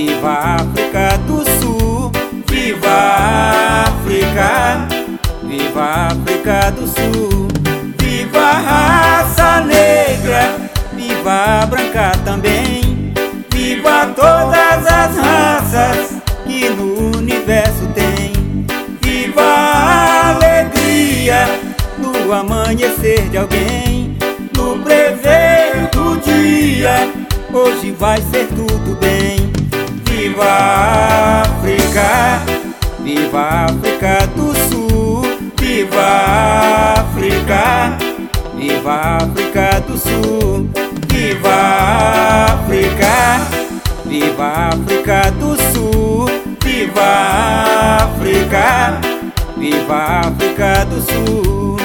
viva a África do Sul, viva a África, viva a África do Sul, viva a raça negra, viva a branca também, viva todas as raças que no universo tem, viva a alegria no amanhecer de alguém, no prever do dia, hoje vai ser tudo bem. Viva a África, viva a África do Sul, viva a África, viva a África do Sul, viva a África, viva a África do Sul, viva a África, viva a África do Sul.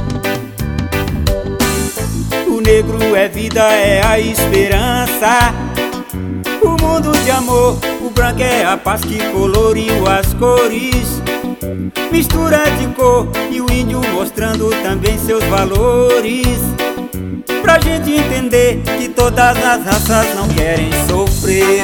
O negro é vida, é a esperança, o mundo de amor, o branco é a paz que coloriu as cores, mistura de cor e o índio mostrando também seus valores, pra gente entender que todas as raças não querem sofrer.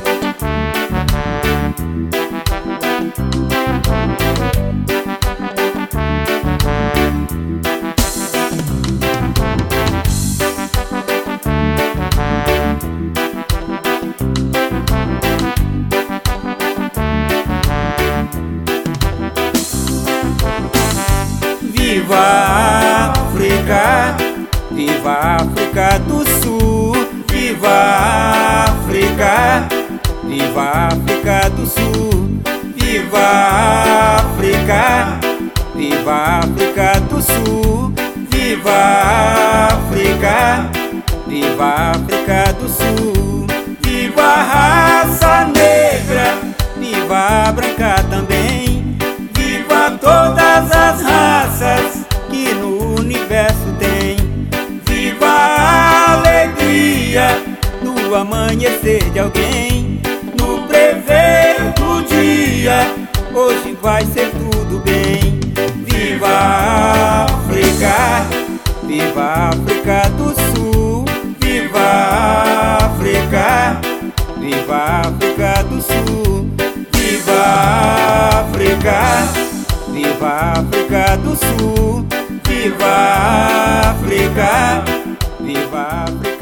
Viva a África, viva a África do Sul, viva a África, viva a África do Sul, viva a África, viva a África do Sul, viva a África, viva a África do Sul, viva a raça negra, viva a branca também, viva todas as raças que no universo tem, viva a alegria no amanhecer de alguém, no prever do dia, hoje vai ser tudo bem. Viva a África, viva a África do Sul, viva a África, viva a África do Sul, viva a África, viva a África do Sul, viva a África, viva a África.